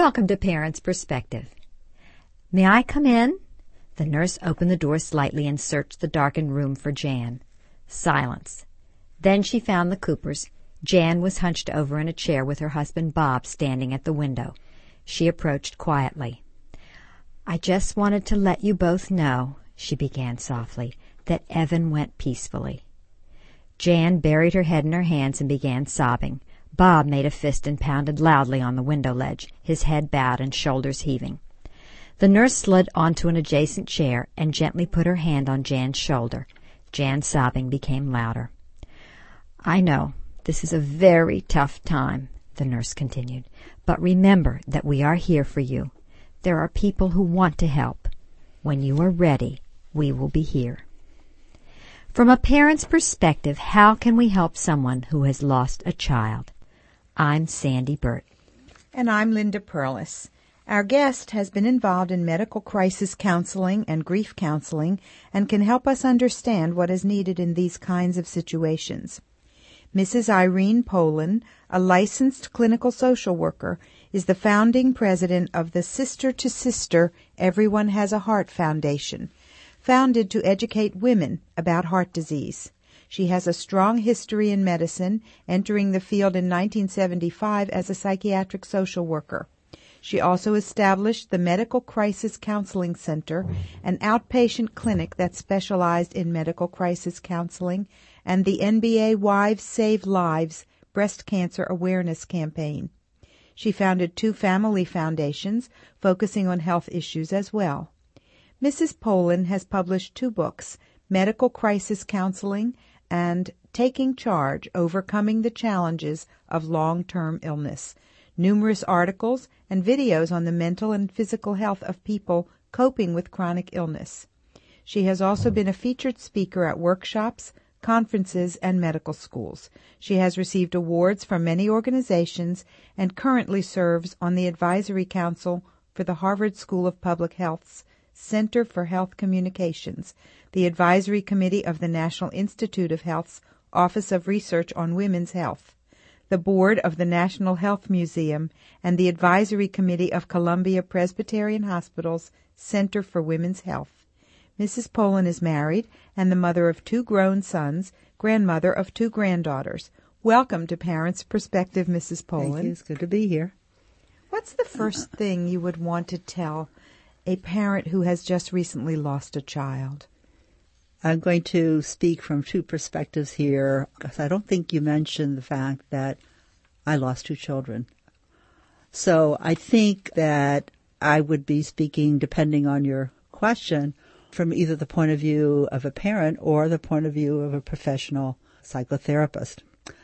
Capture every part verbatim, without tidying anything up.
Welcome to Parents' Perspective. May I come in? The nurse opened the door slightly and searched the darkened room for Jan. Silence. Then she found the Coopers. Jan was hunched over in a chair with her husband Bob standing at the window. She approached quietly. I just wanted to let you both know, she began softly, that Evan went peacefully. Jan buried her head in her hands and began sobbing. Bob made a fist and pounded loudly on the window ledge, his head bowed and shoulders heaving. The nurse slid onto an adjacent chair and gently put her hand on Jan's shoulder. Jan's sobbing became louder. I know, this is a very tough time, the nurse continued, but remember that we are here for you. There are people who want to help. When you are ready, we will be here. From a parent's perspective, how can we help someone who has lost a child? I'm Sandy Burt. And I'm Linda Perlis. Our guest has been involved in medical crisis counseling and grief counseling and can help us understand what is needed in these kinds of situations. Missus Irene Poland, a licensed clinical social worker, is the founding president of the Sister to Sister Everyone Has a Heart Foundation, founded to educate women about heart disease. She has a strong history in medicine, entering the field in nineteen seventy-five as a psychiatric social worker. She also established the Medical Crisis Counseling Center, an outpatient clinic that specialized in medical crisis counseling, and the N B A Wives Save Lives breast cancer awareness campaign. She founded two family foundations focusing on health issues as well. Missus Poland has published two books, Medical Crisis Counseling and Taking Charge, Overcoming the Challenges of Long-Term Illness, numerous articles and videos on the mental and physical health of people coping with chronic illness. She has also been a featured speaker at workshops, conferences, and medical schools. She has received awards from many organizations and currently serves on the Advisory Council for the Harvard School of Public Health's Center for Health Communications, the Advisory Committee of the National Institute of Health's Office of Research on Women's Health, the Board of the National Health Museum, and the Advisory Committee of Columbia Presbyterian Hospital's Center for Women's Health. Missus Poland is married and the mother of two grown sons, grandmother of two granddaughters. Welcome to Parents' Perspective, Missus Poland. Thank you. It's good to be here. What's the first thing you would want to tell a parent who has just recently lost a child? I'm going to speak from two perspectives here, because I don't think you mentioned the fact that I lost two children. So I think that I would be speaking, depending on your question, from either the point of view of a parent or the point of view of a professional psychotherapist.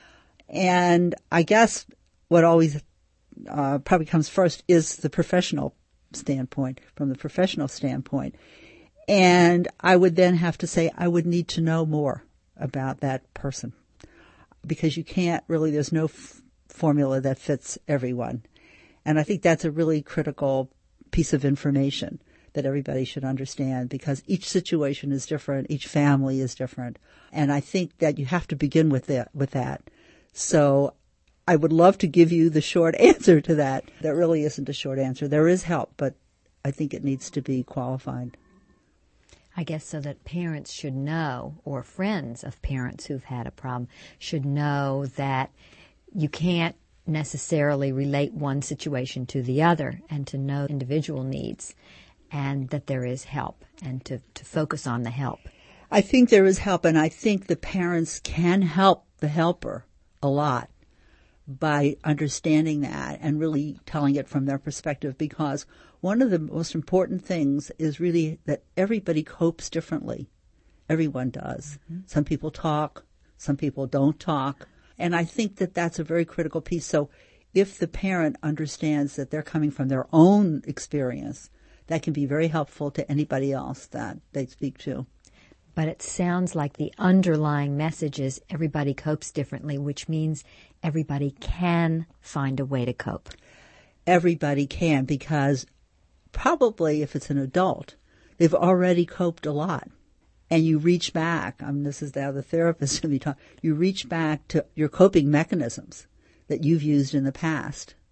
And I guess what always uh, probably comes first is the professional standpoint, from the professional standpoint. And I would then have to say I would need to know more about that person, because you can't really, there's no f- formula that fits everyone. And I think that's a really critical piece of information that everybody should understand, because each situation is different, each family is different. And I think that you have to begin with that, with that. So I would love to give you the short answer to that. There really isn't a short answer. There is help, but I think it needs to be qualified. I guess so that parents should know, or friends of parents who've had a problem should know that you can't necessarily relate one situation to the other, and to know individual needs, and that there is help, and to, to focus on the help. I think there is help, and I think the parents can help the helper a lot by understanding that and really telling it from their perspective, because one of the most important things is really that everybody copes differently. Everyone does. Mm-hmm. Some people talk, some people don't talk, and I think that that's a very critical piece. So if the parent understands that they're coming from their own experience, that can be very helpful to anybody else that they speak to. But it sounds like the underlying message is everybody copes differently, which means everybody can find a way to cope. Everybody can, because probably if it's an adult, they've already coped a lot. And you reach back, I mean, this is now the therapist going to be talking, you reach back to your coping mechanisms that you've used in the past.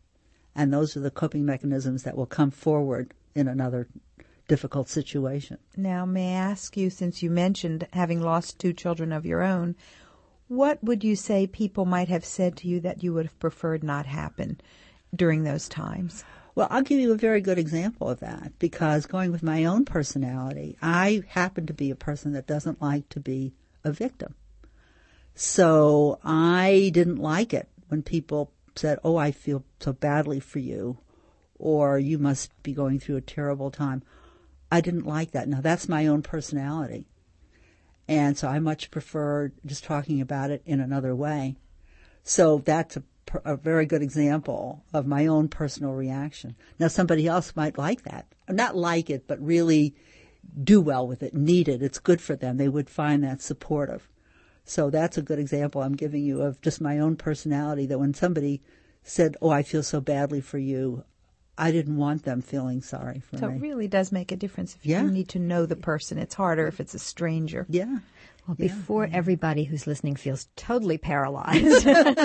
And those are the coping mechanisms that will come forward in another difficult situation. Now, may I ask you, since you mentioned having lost two children of your own, what would you say people might have said to you that you would have preferred not happen during those times? Well, I'll give you a very good example of that, because going with my own personality, I happen to be a person that doesn't like to be a victim. So I didn't like it when people said, oh, I feel so badly for you, or you must be going through a terrible time. I didn't like that. Now, that's my own personality. And so I much prefer just talking about it in another way. So that's a, a very good example of my own personal reaction. Now, somebody else might like that. Not like it, but really do well with it, need it. It's good for them. They would find that supportive. So that's a good example I'm giving you of just my own personality, that when somebody said, oh, I feel so badly for you, I didn't want them feeling sorry for so me. So it really does make a difference if yeah. you need to know the person. It's harder if it's a stranger. Yeah. Well, before yeah. everybody who's listening feels totally paralyzed,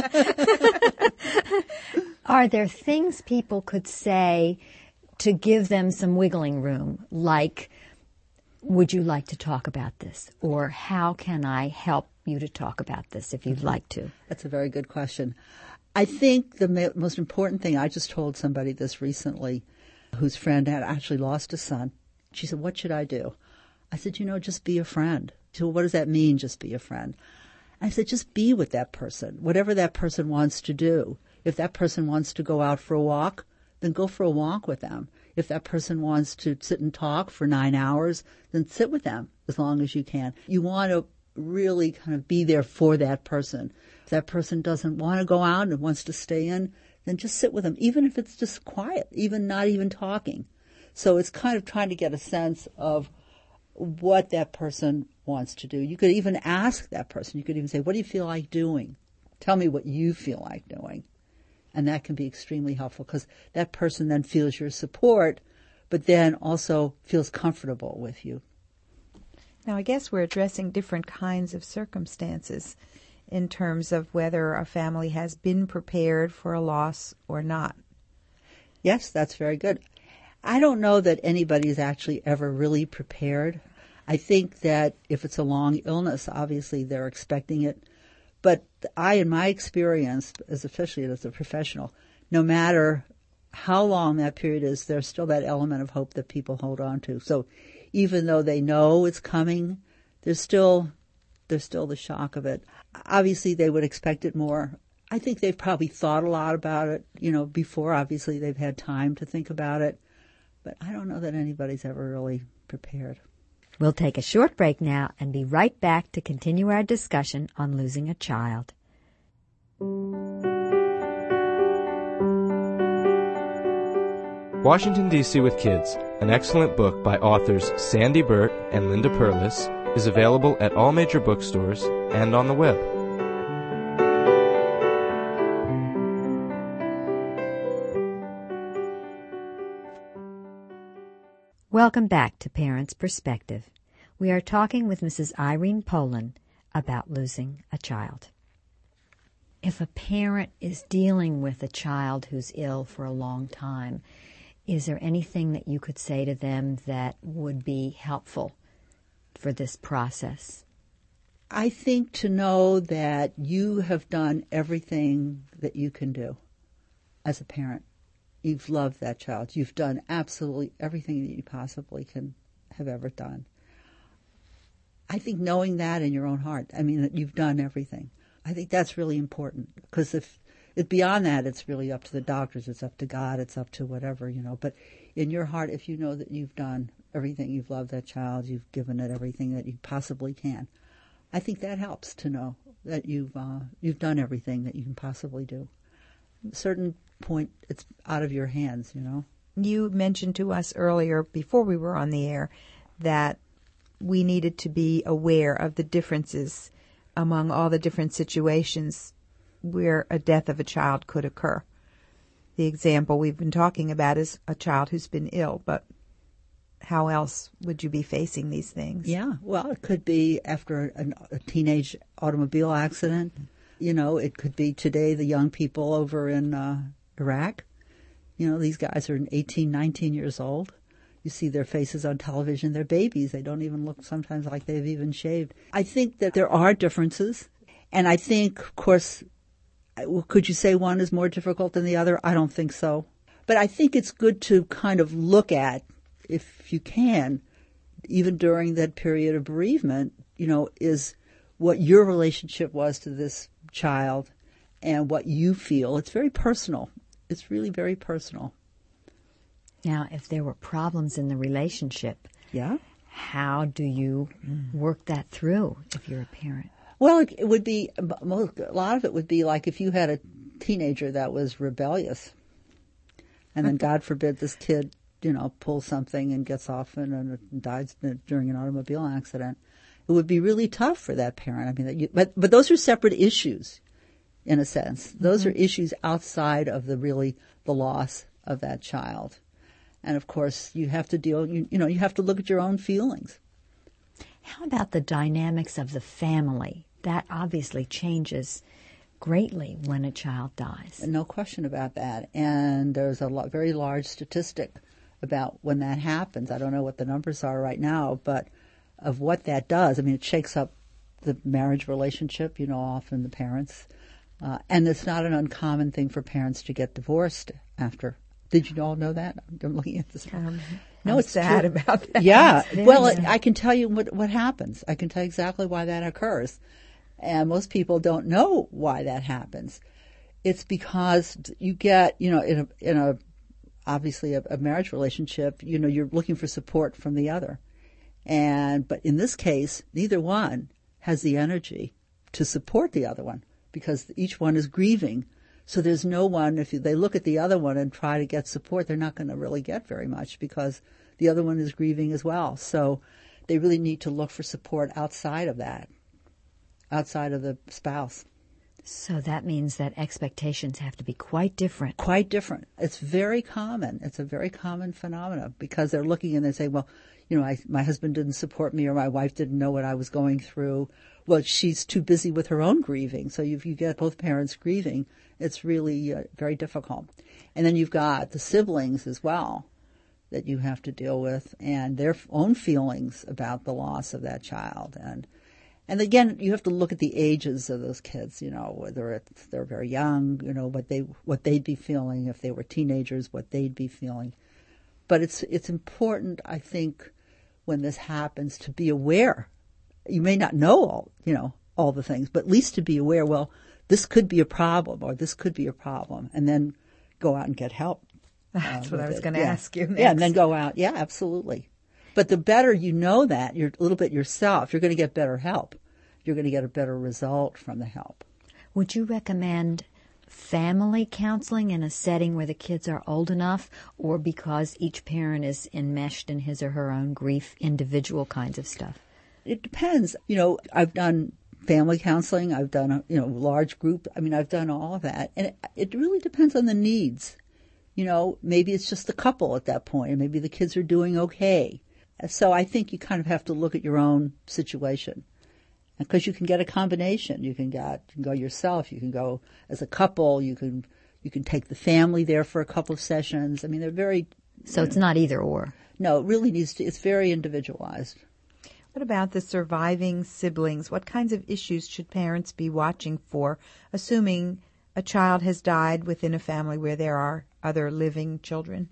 are there things people could say to give them some wiggling room, like, would you like to talk about this? Or how can I help you to talk about this if you'd mm-hmm. like to? That's a very good question. I think the ma- most important thing, I just told somebody this recently, whose friend had actually lost a son. She said, what should I do? I said, you know, just be a friend. She said, well, what does that mean, just be a friend? I said, just be with that person, whatever that person wants to do. If that person wants to go out for a walk, then go for a walk with them. If that person wants to sit and talk for nine hours, then sit with them as long as you can. You want to really kind of be there for that person. If that person doesn't want to go out and wants to stay in, then just sit with them, even if it's just quiet, even not even talking. So it's kind of trying to get a sense of what that person wants to do. You could even ask that person. You could even say, what do you feel like doing? Tell me what you feel like doing. And that can be extremely helpful, because that person then feels your support, but then also feels comfortable with you. Now, I guess we're addressing different kinds of circumstances in terms of whether a family has been prepared for a loss or not. Yes, that's very good. I don't know that anybody's actually ever really prepared. I think that if it's a long illness, obviously they're expecting it. But I, in my experience, as especially as a professional, no matter how long that period is, there's still that element of hope that people hold on to. So even though they know it's coming, there's still there's still the shock of it. Obviously, they would expect it more. I think they've probably thought a lot about it, you know, before. Obviously, they've had time to think about it. But I don't know that anybody's ever really prepared. We'll take a short break now and be right back to continue our discussion on losing a child. Washington, D C with Kids, an excellent book by authors Sandy Burt and Linda Perlis, is available at all major bookstores and on the web. Welcome back to Parents' Perspective. We are talking with Missus Irene Poland about losing a child. If a parent is dealing with a child who's ill for a long time, is there anything that you could say to them that would be helpful for this process? I think to know that you have done everything that you can do as a parent. You've loved that child. You've done absolutely everything that you possibly can have ever done. I think knowing that in your own heart, I mean, that you've done everything. I think that's really important, because if it, beyond that, it's really up to the doctors, it's up to God, it's up to whatever, you know. But in your heart, if you know that you've done everything, you've loved that child, you've given it everything that you possibly can, I think that helps to know that you've uh, you've done everything that you can possibly do. At a certain point, it's out of your hands, you know. You mentioned to us earlier, before we were on the air, that we needed to be aware of the differences among all the different situations where a death of a child could occur. The example we've been talking about is a child who's been ill, but how else would you be facing these things? Yeah, well, it could be after a, a teenage automobile accident. You know, it could be today the young people over in uh, Iraq. You know, these guys are eighteen, nineteen years old. You see their faces on television. They're babies. They don't even look sometimes like they've even shaved. I think that there are differences. And I think, of course, could you say one is more difficult than the other? I don't think so. But I think it's good to kind of look at, if you can, even during that period of bereavement, you know, is what your relationship was to this child and what you feel. It's very personal. It's really very personal. Now, if there were problems in the relationship, yeah, how do you work that through if you're a parent? Well, it, it would be, a lot of it would be like if you had a teenager that was rebellious, and then God forbid this kid, you know, pulls something and gets off and, and dies during an automobile accident. It would be really tough for that parent. I mean, that you, but but those are separate issues, in a sense. Those mm-hmm. are issues outside of the really the loss of that child. And of course, you have to deal. You, you know, you have to look at your own feelings. How about the dynamics of the family? That obviously changes greatly when a child dies. No question about that. And there's a lot, very large statistic about when that happens. I don't know what the numbers are right now, but of what that does. I mean, it shakes up the marriage relationship, you know, often the parents. Uh, and it's not an uncommon thing for parents to get divorced after. Did you all know that? I'm looking at this. Um, no, I'm it's sad true. about that. Yeah. Well, sad. I can tell you what, what happens. I can tell you exactly why that occurs. And most people don't know why that happens. It's because you get, you know, in a, in a obviously a, a marriage relationship, you know, you're looking for support from the other. And, but in this case, neither one has the energy to support the other one because each one is grieving. So there's no one, if they look at the other one and try to get support, they're not going to really get very much because the other one is grieving as well. So they really need to look for support outside of that, outside of the spouse. So that means that expectations have to be quite different. Quite different. It's very common. It's a very common phenomenon because they're looking and they say, well, you know, I, my husband didn't support me or my wife didn't know what I was going through. Well, she's too busy with her own grieving. So if you get both parents grieving, it's really uh, very difficult. And then you've got the siblings as well that you have to deal with and their own feelings about the loss of that child. And and again, you have to look at the ages of those kids, you know, whether it's, they're very young, you know, what they what they'd be feeling. If they were teenagers, what they'd be feeling. But it's it's important, I think, when this happens to be aware. You may not know all, you know, all the things, but at least to be aware, well, this could be a problem or this could be a problem, and then go out and get help. That's uh, what I was it. going to yeah. ask you next. Yeah, and then go out. Yeah, absolutely. But the better you know that, you're a little bit yourself, you're going to get better help. You're going to get a better result from the help. Would you recommend family counseling in a setting where the kids are old enough, or because each parent is enmeshed in his or her own grief, individual kinds of stuff? It depends. You know, I've done family counseling. I've done, a, you know, large group. I mean, I've done all of that. And it, it really depends on the needs. You know, maybe it's just the couple at that point, and maybe the kids are doing okay. So I think you kind of have to look at your own situation. Because you can get a combination. You can get, you can go yourself. You can go as a couple. You can you can take the family there for a couple of sessions. I mean, they're very. So it's not either or. No, it really needs to. It's very individualized. What about the surviving siblings? What kinds of issues should parents be watching for, assuming a child has died within a family where there are other living children?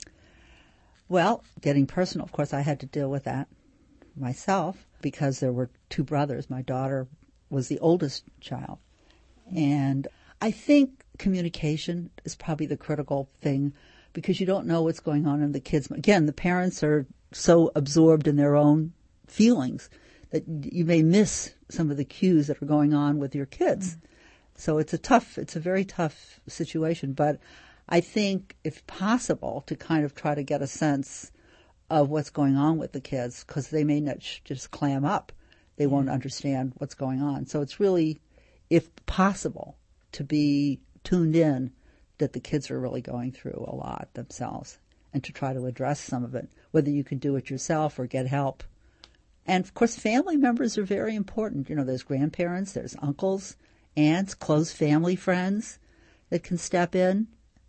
Well, getting personal, of course, I had to deal with that myself because there were two brothers. My daughter was the oldest child. And I think communication is probably the critical thing because you don't know what's going on in the kids. Again, the parents are so absorbed in their own feelings that you may miss some of the cues that are going on with your kids. Mm. So it's a tough, it's a very tough situation. But I think if possible to kind of try to get a sense of what's going on with the kids because they may not just clam up. They won't understand what's going on. So it's really, if possible, to be tuned in that the kids are really going through a lot themselves and to try to address some of it, whether you can do it yourself or get help. And, of course, family members are very important. You know, there's grandparents, there's uncles, aunts, close family friends that can step in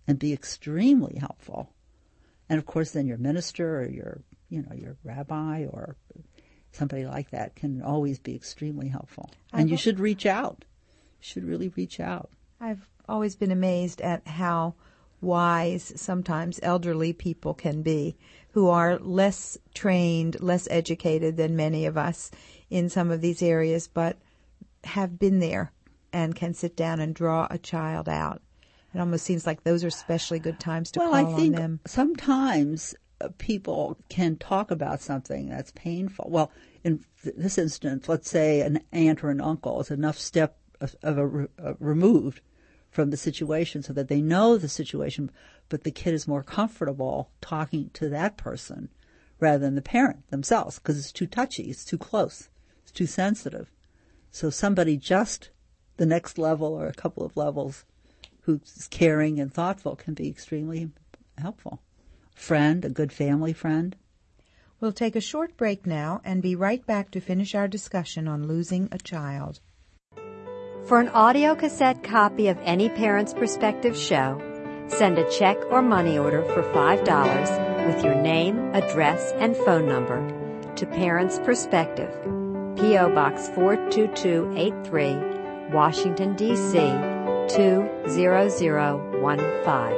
and be extremely helpful. And of course, then your minister or your, you know, your rabbi or somebody like that can always be extremely helpful. And you should reach out. You should really reach out. I've always been amazed at how wise sometimes elderly people can be, who are less trained, less educated than many of us in some of these areas, but have been there and can sit down and draw a child out. It almost seems like those are especially good times to well, call I think on them. Sometimes uh, people can talk about something that's painful. Well, in th- this instance, let's say an aunt or an uncle is enough step of, of a, re- uh, removed from the situation so that they know the situation, but the kid is more comfortable talking to that person rather than the parent themselves because it's too touchy, it's too close, it's too sensitive. So somebody just the next level or a couple of levels who's caring and thoughtful can be extremely helpful. Friend, a good family friend. We'll take a short break now and be right back to finish our discussion on losing a child. For an audio cassette copy of any Parents Perspective show, send a check or money order for five dollars with your name, address, and phone number to Parents Perspective, P O. Box four two two eight three, Washington, D C two zero zero one five.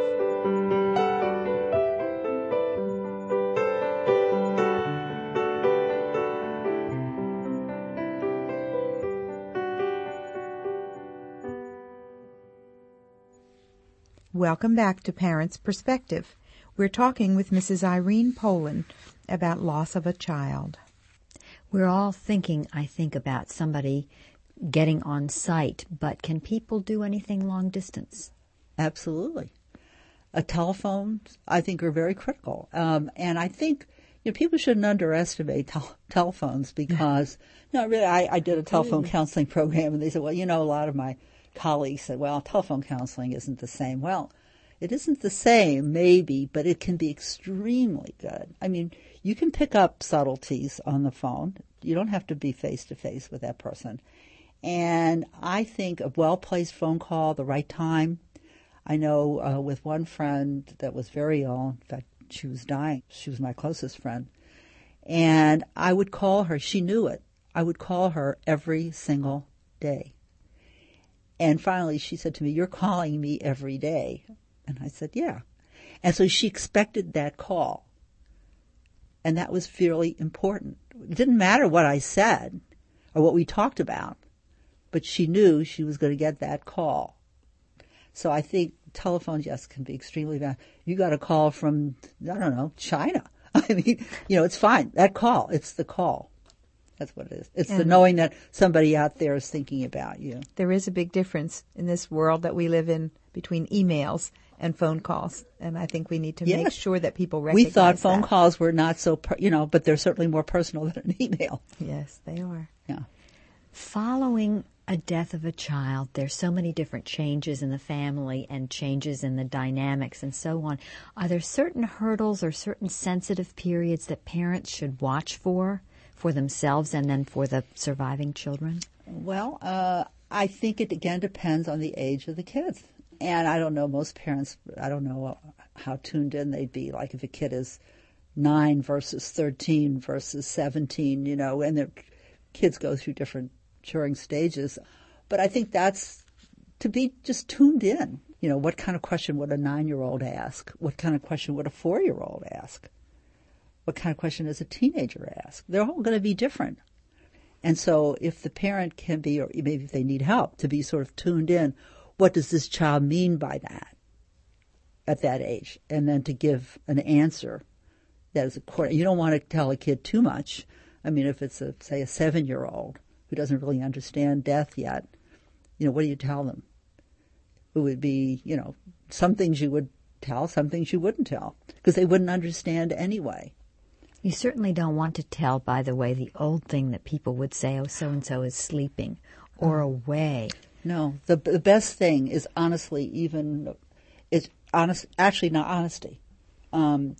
Welcome back to Parents Perspective. We're talking with Missus Irene Poland about loss of a child. We're all thinking, I think, about somebody getting on site, but can people do anything long distance? Absolutely. A telephone, I think, are very critical. Um, and I think you know, people shouldn't underestimate tel- telephones because, no, really, I, I did a telephone counseling program, and they said, well, you know, a lot of my colleagues said, well, telephone counseling isn't the same. Well, it isn't the same, maybe, but it can be extremely good. I mean, you can pick up subtleties on the phone. You don't have to be face-to-face with that person. And I think a well-placed phone call, the right time. I know uh, with one friend that was very ill, in fact, she was dying. She was my closest friend. And I would call her. She knew it. I would call her every single day. And finally she said to me, you're calling me every day. And I said, yeah. And so she expected that call. And that was fairly important. It didn't matter what I said or what we talked about, but she knew she was going to get that call. So I think telephones, yes, can be extremely bad. You got a call from, I don't know, China. I mean, you know, it's fine. That call, it's the call. That's what it is. It's and the knowing that somebody out there is thinking about you. There is a big difference in this world that we live in between emails and phone calls, and I think we need to yes. make sure that people recognize We thought phone that. calls were not so, per, you know, but they're certainly more personal than an email. Yes, they are. Yeah. Following a death of a child, there's so many different changes in the family and changes in the dynamics and so on. Are there certain hurdles or certain sensitive periods that parents should watch for? For themselves and then for the surviving children? Well, uh, I think it again depends on the age of the kids. And I don't know, most parents, I don't know how tuned in they'd be. Like if a kid is nine versus thirteen versus seventeen, you know, and the kids go through different maturing stages. But I think that's to be just tuned in. You know, what kind of question would a nine-year-old ask? What kind of question would a four-year-old ask? What kind of question does a teenager ask? They're all going to be different. And so if the parent can be, or maybe if they need help, to be sort of tuned in, what does this child mean by that at that age? And then to give an answer that is according. You don't want to tell a kid too much. I mean, if it's, a, say, a seven-year-old who doesn't really understand death yet, you know, what do you tell them? It would be, you know, some things you would tell, some things you wouldn't tell, because they wouldn't understand anyway. You certainly don't want to tell, by the way, the old thing that people would say, oh, so-and-so is sleeping or away. No, the the best thing is honestly even, is honest, actually not honesty. Um,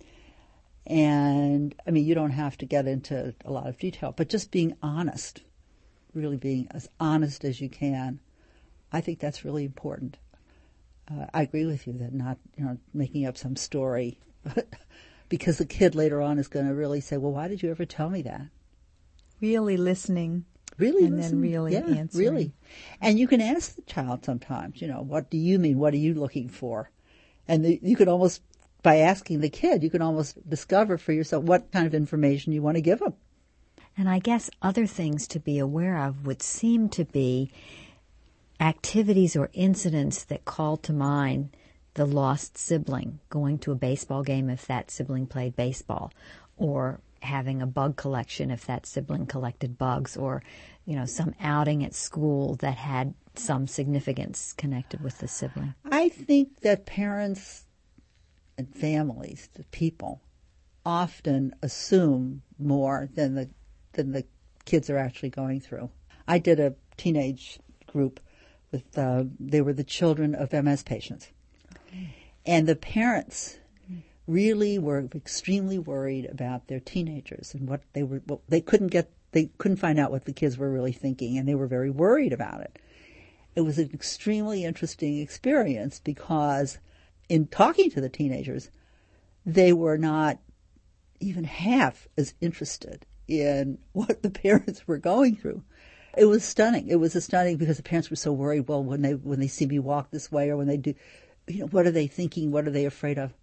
and, I mean, you don't have to get into a lot of detail, but just being honest, really being as honest as you can, I think that's really important. uh, I agree with you that not, you know, making up some story because the kid later on is going to really say, well, why did you ever tell me that? Really listening. Really and listen. then really yeah, answering. Really. And you can ask the child sometimes, you know, what do you mean? What are you looking for? And the, you could almost, by asking the kid, you can almost discover for yourself what kind of information you want to give them. And I guess other things to be aware of would seem to be activities or incidents that call to mind the lost sibling, going to a baseball game if that sibling played baseball, or having a bug collection if that sibling collected bugs, or, you know, some outing at school that had some significance connected with the sibling. I think that parents and families, the people, often assume more than the than the kids are actually going through. I did a teenage group with, uh, they were the children of M S patients. Okay. And the parents really were extremely worried about their teenagers and what they were, what they couldn't get, they couldn't find out what the kids were really thinking, and they were very worried about it. It was an extremely interesting experience because in talking to the teenagers, they were not even half as interested in what the parents were going through. It was stunning. It was stunning because the parents were so worried. Well, when they when they see me walk this way, or when they do, you know, what are they thinking? What are they afraid of?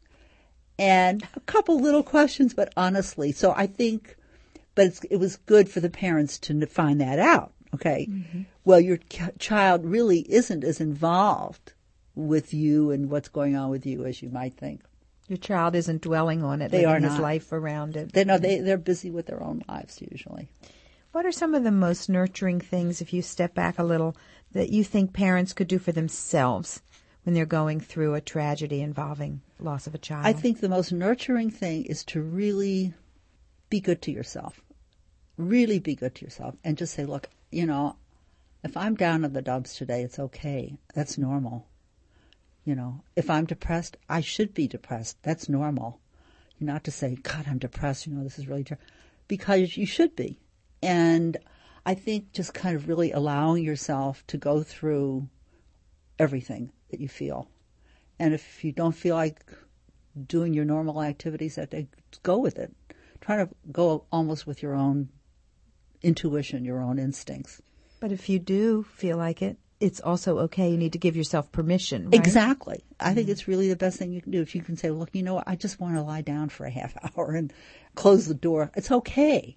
And a couple little questions, but honestly, so I think, but it's, it was good for the parents to find that out. Okay, mm-hmm. Well, your ch- child really isn't as involved with you and what's going on with you as you might think. Your child isn't dwelling on it, they living are not. his life around it. They know they they're busy with their own lives usually. What are some of the most nurturing things, if you step back a little, that you think parents could do for themselves when they're going through a tragedy involving loss of a child? I think the most nurturing thing is to really be good to yourself. Really be good to yourself and just say, look, you know, if I'm down in the dumps today, it's okay. That's normal. You know, if I'm depressed, I should be depressed. That's normal. Not to say, God, I'm depressed, you know, this is really terrible. Because you should be. And I think just kind of really allowing yourself to go through everything that you feel. And if you don't feel like doing your normal activities that day, go with it. Try to go almost with your own intuition, your own instincts. But if you do feel like it, it's also okay. You need to give yourself permission, right? Exactly. I mm-hmm. think it's really the best thing you can do. If you can say, look, you know what, I just want to lie down for a half hour and close the door. It's okay.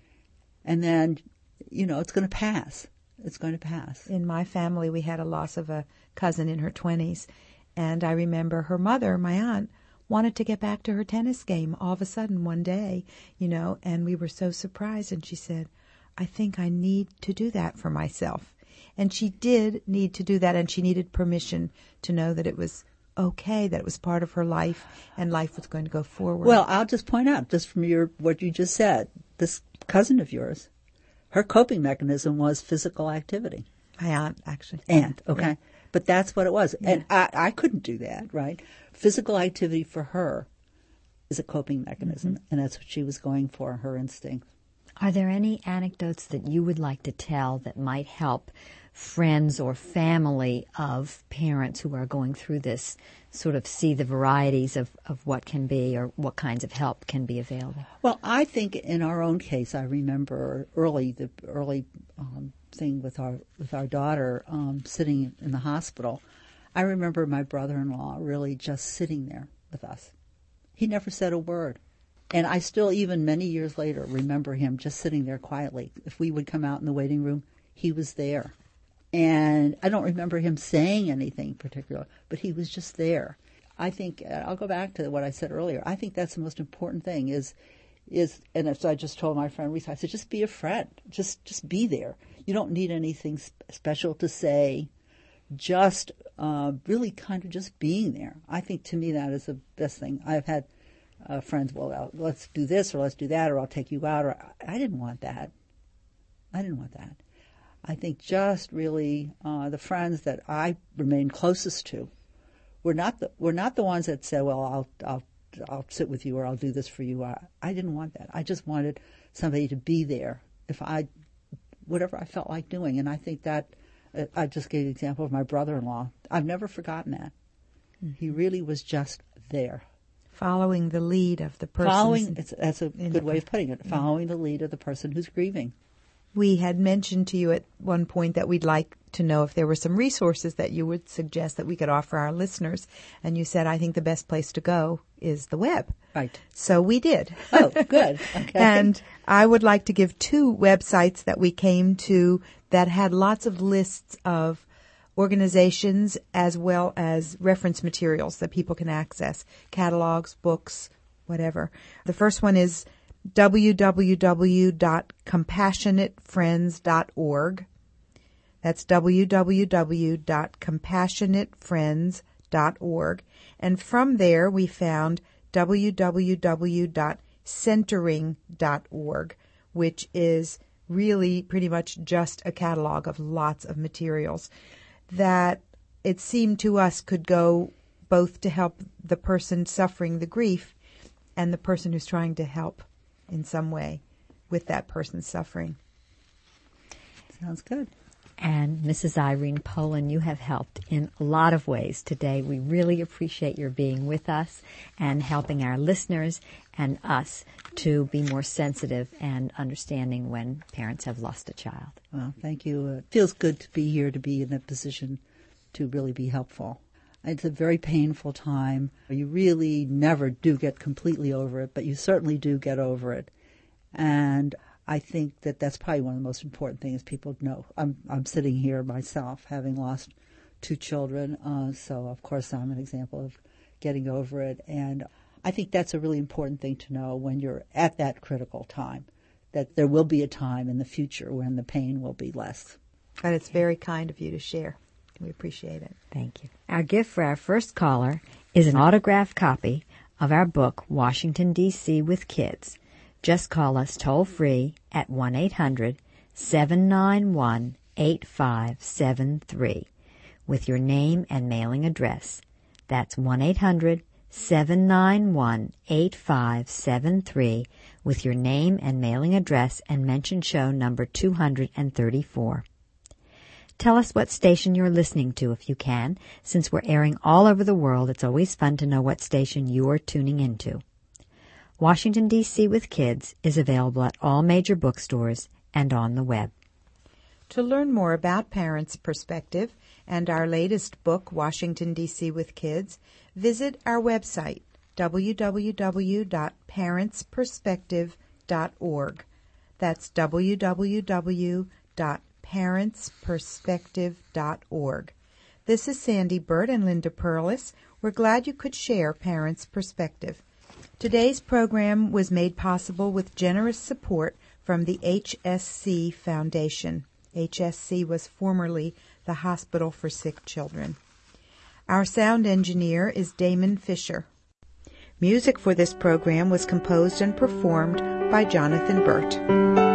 And then, you know, it's going to pass. It's going to pass. In my family, we had a loss of a cousin in her twenties. And I remember her mother, my aunt, wanted to get back to her tennis game all of a sudden one day, you know, and we were so surprised. And she said, I think I need to do that for myself. And she did need to do that, and she needed permission to know that it was okay, that it was part of her life, and life was going to go forward. Well, I'll just point out, just from your what you just said, this cousin of yours, her coping mechanism was physical activity. My aunt, actually. Aunt, okay. Yeah. But that's what it was. Yeah. And I, I couldn't do that, right? Physical activity for her is a coping mechanism, mm-hmm. and that's what she was going for, her instinct. Are there any anecdotes that you would like to tell that might help friends or family of parents who are going through this sort of see the varieties of, of what can be or what kinds of help can be available? Well, I think in our own case, I remember early, the early um, thing with our with our daughter um, sitting in the hospital. I remember my brother-in-law really just sitting there with us. He never said a word. And I still, even many years later, remember him just sitting there quietly. If we would come out in the waiting room, he was there. And I don't remember him saying anything particular, but he was just there. I think, I'll go back to what I said earlier, I think that's the most important thing is, is and as I just told my friend Lisa, I said, just be a friend. Just just be there. You don't need anything special to say. Just uh, really kind of just being there. I think to me that is the best thing. I've had Uh, friends, well, let's do this or let's do that or I'll take you out. Or I didn't want that. I didn't want that. I think just really uh, the friends that I remained closest to were not the were not the ones that said, well, I'll I'll I'll sit with you or I'll do this for you. I, I didn't want that. I just wanted somebody to be there if I whatever I felt like doing. And I think that uh, I just gave the example of my brother-in-law. I've never forgotten that. Mm-hmm. He really was just there. Following the lead of the person. Following, it's, that's a good way of putting it, following the lead of the person who's grieving. We had mentioned to you at one point that we'd like to know if there were some resources that you would suggest that we could offer our listeners. And you said, I think the best place to go is the web. Right. So we did. Oh, good. Okay. And I would like to give two websites that we came to that had lots of lists of organizations as well as reference materials that people can access, catalogs, books, whatever. The first one is w w w dot compassionate friends dot org. That's w w w dot compassionate friends dot org. And from there we found w w w dot centering dot org, which is really pretty much just a catalog of lots of materials that it seemed to us could go both to help the person suffering the grief and the person who's trying to help in some way with that person's suffering. Sounds good. And Missus Irene Poland, you have helped in a lot of ways today. We really appreciate your being with us and helping our listeners and us to be more sensitive and understanding when parents have lost a child. Well, thank you. It feels good to be here, to be in a position to really be helpful. It's a very painful time. You really never do get completely over it, but you certainly do get over it. And I think that that's probably one of the most important things people know. I'm I'm sitting here myself, having lost two children, uh, so of course I'm an example of getting over it. And I think that's a really important thing to know when you're at that critical time, that there will be a time in the future when the pain will be less. And it's very kind of you to share. We appreciate it. Thank you. Our gift for our first caller is an autographed copy of our book, Washington, D C with Kids. Just call us toll-free at one eight hundred seven nine one eight five seven three with your name and mailing address. That's one eight hundred seven nine one eight five seven three with your name and mailing address and mention show number two hundred thirty-four. Tell us what station you're listening to if you can. Since we're airing all over the world, it's always fun to know what station you're tuning into. Washington, D C with Kids is available at all major bookstores and on the web. To learn more about Parents' Perspective and our latest book, Washington, D C with Kids, visit our website, w w w dot parents perspective dot org. That's w w w dot parents perspective dot org. This is Sandy Burt and Linda Perlis. We're glad you could share Parents' Perspective. Today's program was made possible with generous support from the H S C Foundation. H S C was formerly the Hospital for Sick Children. Our sound engineer is Damon Fisher. Music for this program was composed and performed by Jonathan Burt.